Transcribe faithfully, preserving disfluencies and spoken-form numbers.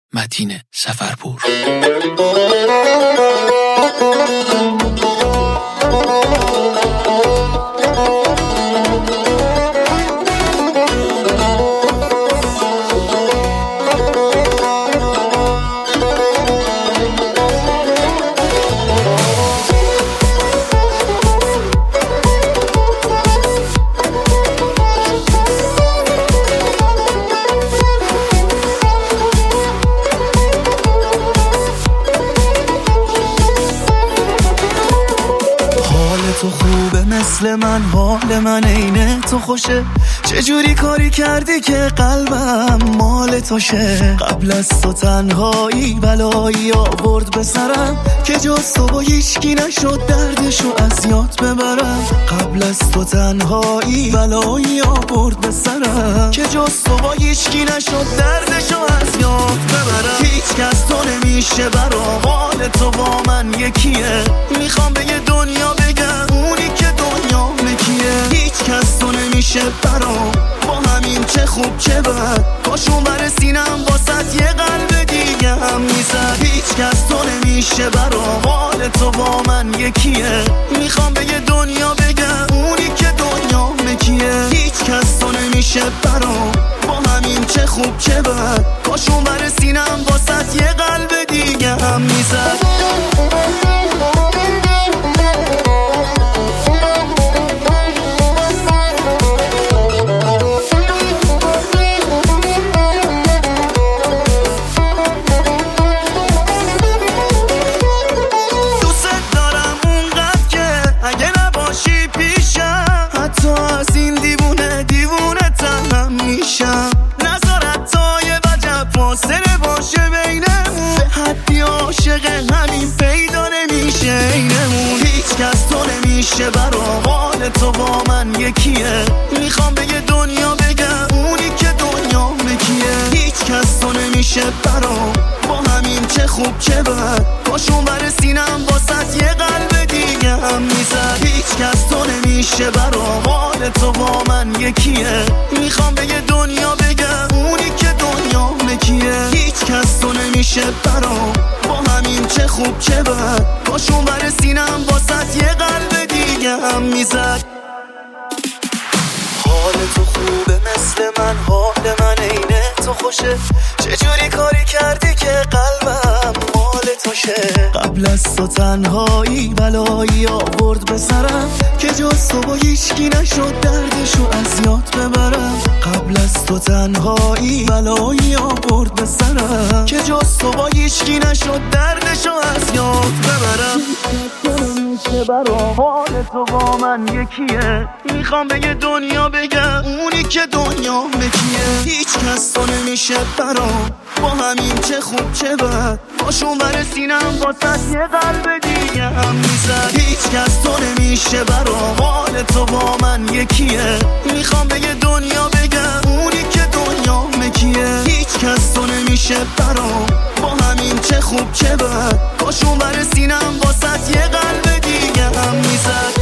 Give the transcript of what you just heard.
متین سفرپور. تو خوبه مثل من، حال من عین تو خوشه. چجوری کاری کردی که قلبم مال توشه؟ قبل از تو تنهایی بلایی آورد به سرم که جز تو با هیچکی نشد دردشو از یاد ببرم. قبل از تو تنهایی بلایی آورد به سرم که جز تو با هیچکی نشد دردشو از یاد ببرم. هیچ کس تو نمیشه برام، حال تو با من یکیه. میخوام به یه دنیا بگم اونی که دنیا مکیه. هیچ کس تو نمیشه برام، با همین چه خوب چه بد. پاشون برسینم واسط یه قلب دیگه هم میزد. هیچ کس تو نمیشه برام، حال تو با من یکیه. میخوام به یه دنیا بگم اونی که دنیا مکیه. هیچ کس تو نمیشه برام، با همین چه خوب چه بد. پاشون برسینم واسط یه قلب دیگه هم میزد. همین پیدا نمیشه اینمون. هیچ کس تو نمیشه برام، حال تو با من یکیه. میخوام به یه دنیا بگم اونی که دنیا مکیه. هیچ کس تو نمیشه برام، با همین چه خوب چه بد. پاشون برسینم واسط یه قلب دیگه هم میزد. هیچ کس تو نمیشه برام، حال تو با من یکیه. میخوام به یه دنیا بگم اونی که دنیا مکیه. هیچ کس تو نمیشه برام، با همین چه خوب چه بد. پاشون برسینم واسط یه قلب دیگه هم میزد. حال تو خوبه مثل من، حال من عین تو خوشه. چجوری کاری کردی که قلبم مال توشه؟ قبل از تو تنهایی بلایی آورد به سرم که جز تو با هیچکی نشد دردشو از یاد ببرم. قبل از تو تنهایی بلایی آورد به سرم که جز تو با هیچکی نشد دردشو از یاد ببرم. میشه برام، حال تو با من یکیه. میخوام به یه دنیا بگم اونی که دنیا مکیه. هیچ کس تو نمیشه برام، با همین چه خوب چه بد. پاشون برسینم واسط یه قلب دیگه هم میزد. هیچ کس تو نمیشه برام، حال تو با من یکیه. میخوام به یه دنیا بگم اونی که دنیا مکیه. هیچ کس تو نمیشه برام، با همین چه خوب چه بد. پاشون برسینم واسط یه قلب دیگه هم میزد.